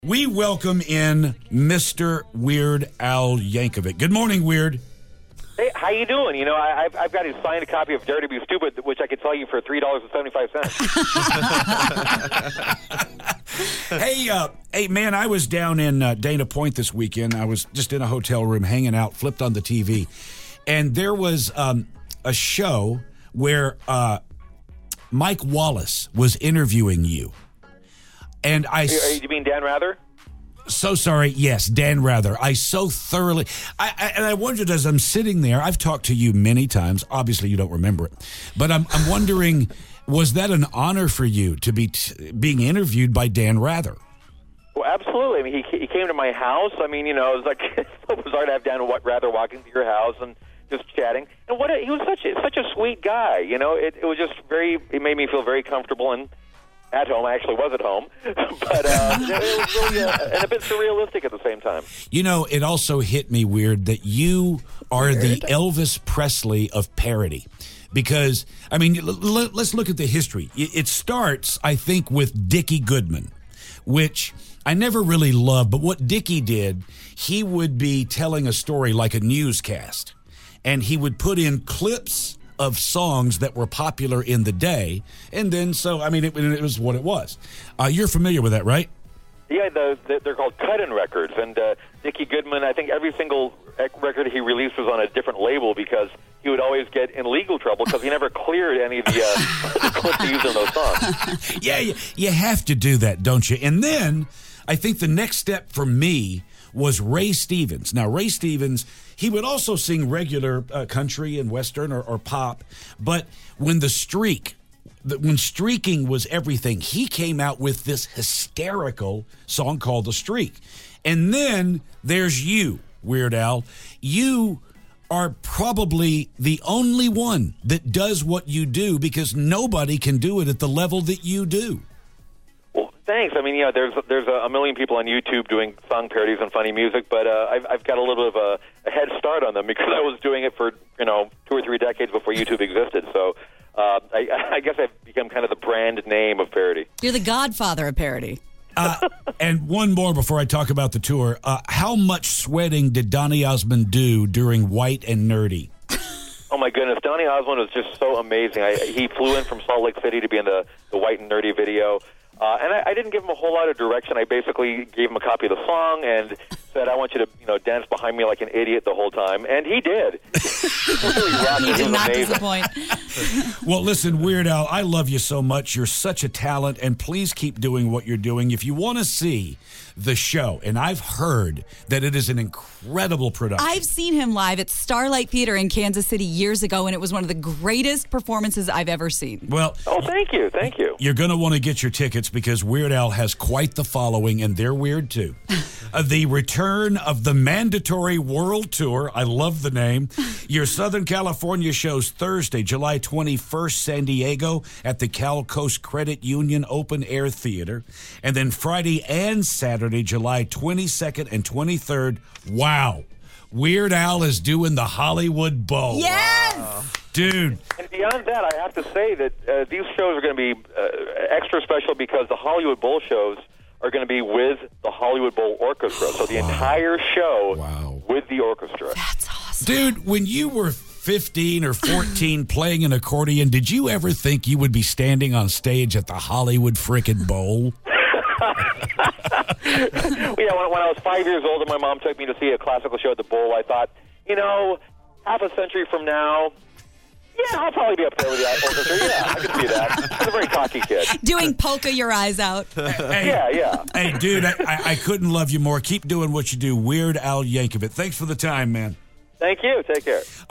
We welcome in Mr. Weird Al Yankovic. Good morning, Weird. Hey, how you doing? You know, I've got his signed copy of Dare to Be Stupid, which I could sell you for $3.75. Hey, man, I was down in Dana Point this weekend. I was just in a hotel room hanging out, flipped on the TV, and there was a show where Mike Wallace was interviewing you. And you mean Dan Rather? So sorry. Yes, Dan Rather. I so thoroughly. I wondered as I'm sitting there. I've talked to you many times. Obviously, you don't remember it, but I'm wondering, was that an honor for you to be being interviewed by Dan Rather? Well, absolutely. I mean, he came to my house. I mean, you know, it was like so bizarre to have Dan Rather walking to your house and just chatting. And he was such a sweet guy. You know, it was just it made me feel very comfortable and at home. I actually was at home, but it was really and a bit surrealistic at the same time. You know, it also hit me weird that you are the Elvis Presley of parody. Because, I mean, let's look at the history. It starts, I think, with Dickie Goodman, which I never really loved. But what Dickie did, he would be telling a story like a newscast, and he would put in clips of songs that were popular in the day, and then it was what it was. You're familiar with that, right? Yeah, they're called cut-in records, and Dickie Goodman, I think every single record he released was on a different label because he would always get in legal trouble because he never cleared any of the clips he used in those songs. Yeah, you have to do that, don't you? And then I think the next step for me was Ray Stevens. Now, Ray Stevens, he would also sing regular country and western or pop, but when streaking was everything, he came out with this hysterical song called The Streak. And then there's you, Weird Al. You are probably the only one that does what you do because nobody can do it at the level that you do. Thanks. I mean, yeah, there's a million people on YouTube doing song parodies and funny music, but I've got a little bit of a head start on them because I was doing it for 2 or 3 decades before YouTube existed. So I guess I've become kind of the brand name of parody. You're the godfather of parody. And one more before I talk about the tour. How much sweating did Donny Osmond do during White and Nerdy? Oh, my goodness. Donny Osmond was just so amazing. He flew in from Salt Lake City to be in the White and Nerdy video. And I didn't give him a whole lot of direction. I basically gave him a copy of the song and said, I want you to, dance behind me like an idiot the whole time. And he did. Really rocked. He did not disappoint. Well, listen, Weird Al, I love you so much. You're such a talent, and please keep doing what you're doing. If you want to see the show, and I've heard that it is an incredible production. I've seen him live at Starlight Theater in Kansas City years ago, and it was one of the greatest performances I've ever seen. Well, thank you. You're going to want to get your tickets because Weird Al has quite the following, and they're weird too. The return of the mandatory world tour. I love the name. Your Southern California shows Thursday, July 21st, San Diego at the Cal Coast Credit Union Open Air Theater. And then Friday and Saturday, July 22nd and 23rd. Wow. Weird Al is doing the Hollywood Bowl. Yes! Wow. Dude. And beyond that, I have to say that these shows are going to be extra special because the Hollywood Bowl shows are going to be with the Hollywood Bowl Orchestra. So the entire show with the orchestra. That's awesome. Dude, when you were 15 or 14 playing an accordion, did you ever think you would be standing on stage at the Hollywood frickin' Bowl? When I was 5 years old and my mom took me to see a classical show at the Bowl, I thought, half a century from now, I'll probably be up there with the orchestra. Yeah, I can see that. I was a very cocky kid. Doing Polka Your Eyes Out. Yeah. Hey, dude, I couldn't love you more. Keep doing what you do. Weird Al Yankovic. Thanks for the time, man. Thank you. Take care.